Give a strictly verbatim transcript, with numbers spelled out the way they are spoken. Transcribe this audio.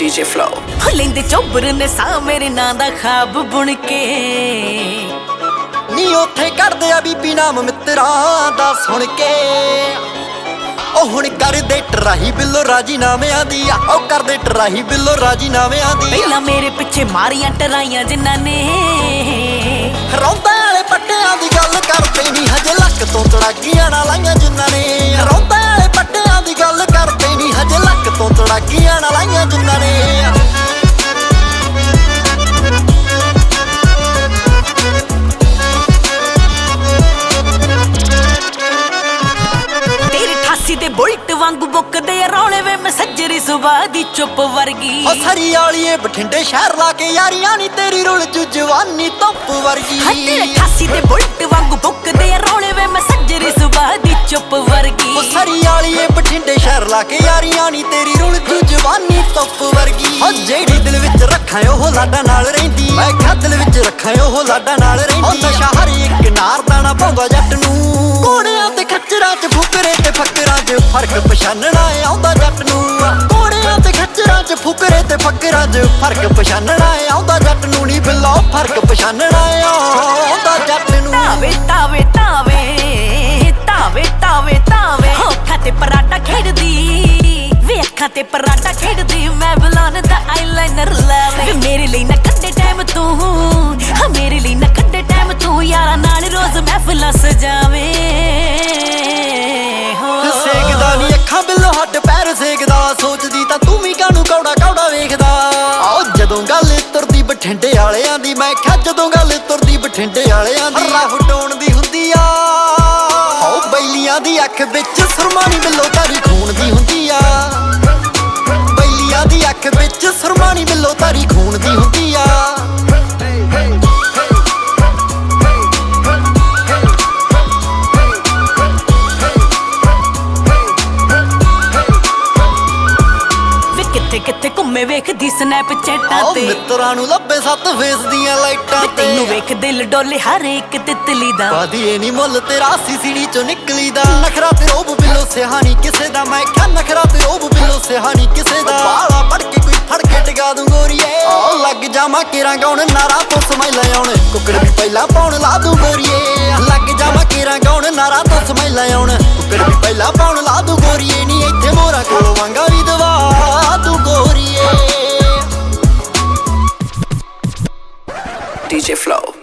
DJ flow ਲੈਂਦੇ ਚੋਬਰ ਨੇ ਸਾ ਮੇਰੇ ਨਾਂ ਦਾ ਖਾਬ ਬੁਣ ਕੇ ਨੀ ਉੱਥੇ ਕੱਢਦੇ ਆ ਬੀਬੀ ਨਾਮ ਮਿੱਤਰਾਂ ਦਾ ਸੁਣ ਕੇ ਉਹ ਹੁਣ ਕਰਦੇ ਟਰਾਹੀ ਬਿੱਲੋ ਰਾਜੀ ਨਾਮਿਆਂ ਦੀ ਆ ਉਹ ਕਰਦੇ ਟਰਾਹੀ ਬਿੱਲੋ ਰਾਜੀ ਨਾਮਿਆਂ ਦੀ ਪਹਿਲਾਂ ਮੇਰੇ ਪਿੱਛੇ ਮਾਰੀਆਂ ਟਰਾਈਆਂ ਜਿਨ੍ਹਾਂ ਨੇ ਰੌਂਦਾ ਵਾਲੇ ਪੱਟਿਆਂ ਦੀ ਗੱਲ ਕਰਦੇ ਨਹੀਂ ਹਜੇ ਲੱਕ ਤੋਂ ਤੜਾਕੀਆਂ ਨਾ ਲਾਈਆਂ ਜਿਨ੍ਹਾਂ ਨੇ ਰੌਂਦਾ ਵਾਲੇ ਪੱਟਿਆਂ ਦੀ ਗੱਲ ਕਰਦੇ ਨਹੀਂ ਹਜੇ ਲੱਕ ਤੋਂ ਤੜਾਕੀਆਂ ਨਾ ਲਾਈਆਂ ਜਿਨ੍ਹਾਂ ਨੇ ਤੇ ਬੁਲਟ ਵਾਂਗੂ ਬੁੱਕਦੇ ਰੌਲੇ ਵੇ ਮੈਂ ਸੱਜਰੀ ਸੁਬਾਹ ਦੀ ਚੁੱਪ ਵਰਗੀ ਉਹ ਸਰੀ ਵਾਲੀਏ ਬਠਿੰਡੇ ਸ਼ਹਿਰ ਲਾ ਕੇ ਯਾਰੀਆਂ ਨੀ ਤੇਰੀ ਰੁਲ ਚ ਜਵਾਨੀ ਧੁੱਪ ਵਰਗੀ ਹੱਤੇ ਅਠਾਸੀ ਤੇ ਬੁਲਟ ਵਾਂਗੂ ਬੁੱਕਦੇ ਰੌਲੇ ਵੇ ਮੈਂ ਸੱਜਰੀ ਸੁਬਾਹ ਦੀ ਚੁੱਪ ਵਰਗੀ ਉਹ ਸਰੀ ਵਾਲੀਏ ਬਠਿੰਡੇ ਸ਼ਹਿਰ ਲਾ ਕੇ ਯਾਰੀਆਂ ਨੀ ਤੇਰੀ ਰੁਲ ਚ ਜਵਾਨੀ ਧੁੱਪ ਵਰਗੀ ਉਹ ਜਿਹੜੀ ਦਿਲ ਵਿੱਚ ਰੱਖਾਂ ਉਹ ਲਾਡਾ ਨਾਲ ਰਹਿੰਦੀ ਮੈਂ ਕਿਹਾ ਦਿਲ ਵਿੱਚ ਰੱਖਾਂ ਉਹ ਲਾਡਾ ਨਾਲ ਰਹਿੰਦੀ ਉਹ ਨਸ਼ਾ ਹਰ ਇੱਕ ਨਾਰ ਦਾਣਾ ਪਾਉਂਦਾ ਜੱਟ ਨੂੰ ਕੋੜਿਆਂ ਤੇ ਖੱਚਰਾਂ ਚ ਫੁਕਰੇ ਤੇ ਫੱਕਰਾਂ ਚ ਫਰਕ ਪਛਾਣਨਾ ਆਉਂਦਾ ਜੱਟ ਨੂੰ ਕੋੜਿਆਂ ਤੇ ਖੱਚਰਾਂ ਚ ਫੁਕਰੇ ਤੇ ਫੱਕਰਾਂ ਚ ਫਰਕ ਪਛਾਣਨਾ ਆਉਂਦਾ ਜੱਟ ਨੂੰ ਨੀ ਬਿੱਲੋ ਫਰਕ ਪਛਾਣਨਾ ਆਉਂਦਾ ਜੱਟ ਨੂੰ ਤਾਵੇ ਤਾਵੇ ਤਾਵੇ ਤਾਵੇ ਤਾਵੇ ਤਾਵੇ ਅੱਖਾਂ ਤੇ ਪਰਾਟਾ ਖੇਡਦੀ ਵੇ ਅੱਖਾਂ ਤੇ ਪਰਾਟਾ ਖੇਡਦੀ ਮੈਂ ਬੁਲਾਉਣ ਦਾ ਆਈਲਾਈਨਰ ਲਾਵੇ ਮੇਰੇ ਲਈ ਨਾ ਕੱਢੇ ਟਾਈਮ ਤੂੰ ਹਾਂ ਮੇਰੇ ਲਈ ਨਾ ਕੱਢੇ ਟਾਈਮ ਤੂੰ ਯਾਰਾਂ ਨਾਲ ਰੋਜ਼ ਮਹਿਫਲਾਂ ਸਜਾਵੇਂ ਸੇਕਦਾ ਨੀ ਅੱਖਾਂ ਬਿੱਲੋ ਹੱਡ ਪੈਰ ਸੇਕਦਾ ਸੋਚਦੀ ਤਾਂ ਤੂੰ ਵੀ ਕਾਹਨੂੰ ਕੌੜਾ ਕੌੜਾ ਵੇਖਦਾ ਆਓ ਜਦੋਂ ਗੱਲ ਤੁਰਦੀ ਬਠਿੰਡੇ ਵਾਲਿਆਂ ਦੀ ਮੈਂ ਕਿਹਾ ਜਦੋਂ ਗੱਲ ਤੁਰਦੀ ਬਠਿੰਡੇ ਵਾਲਿਆਂ ਦੀ ਰਾਹ ਟੋਣ ਦੀ ਹੁੰਦੀ ਆ ਆਓ ਬੈਲੀਆਂ ਦੀ ਅੱਖ ਵਿੱਚ ਸੁਰਮਾ ਨੀ ਬਿੱਲੋ ਤਾਰੀ ਖੂਨ ਦੀ ਹੁੰਦੀ ਆ ਬੈਲੀਆਂ ਦੀ ਅੱਖ ਵਿੱਚ ਸੁਰਮਾ ਨੀ ਬਿੱਲੋ ਤਾਰੀ ਖੂਨ ਦੀ ਹੁੰਦੀ ਆ ਕਿੱਥੇ ਘੁੰਮੇ ਵੇਖਦੀ ਸਨੈਪਚੈਟਾਂ ਤੇ ਮਿੱਤਰਾਂ ਨੂੰ ਲੱਭੇ ਸੱਤ ਫੇਸ ਦੀਆਂ ਲਾਈਟਾਂ ਤੇ ਤੈਨੂੰ ਵੇਖ ਦਿਲ ਡੋਲੇ ਹਰ ਇੱਕ ਤਿਤਲੀ ਦਾ ਵਾਦੀਏ ਨੀ ਮੁੱਲ ਤੇਰਾ ਸੀਸੀੜੀ ਚੋਂ ਨਿਕਲੀ ਦਾ ਨਖਰਾ ਤੇ ਰੋਬ ਬਿੱਲੋ ਸਿਹਾਨੀ ਕਿਸੇ ਦਾ ਮੈਂ ਕਿਹਾ ਨਖਰਾ ਤੇ ਰੋਬ ਬਿੱਲੋ ਸਿਹਾਨੀ ਕਿਸੇ ਦਾ ਬਾਲਾ ਪੜ ਕੇ ਕੋਈ ਫੜ ਕੇ ਟਿਕਾ ਦੂੰ ਗੋਰੀਏ ਆ ਲੱਗ ਜਾਵਾਂ ਕੇਰਾਂ ਗਾਉਣ ਨਾਰਾ ਤੋਂ ਸਮੈਲਾ ਆਉਣ ਕੁੱਕੜ ਵੀ ਪਹਿਲਾਂ ਪਾਉਣ ਲਾ ਦੂੰ ਗੋਰੀਏ ਲੱਗ ਜਾਵਾਂ ਕੇਰਾਂ ਗਾਉਣ ਨਾਰਾ ਤੋਂ ਸਮੈਲਾ ਆਉਣ ਕੁੱਕੜ ਵੀ ਪਹਿਲਾਂ ਪਾਉਣ ਲਾ ਦੂੰ ਗੋਰੀਏ ਨੀ ਇੱਥੇ ਮੋਰਾ ਕੋਲ ਵਾਂਗਾ ਵੀ ਦਵਾ ਤੂੰ ਗੋਰੀਏ ਡੀਜੇ ਫਲੋ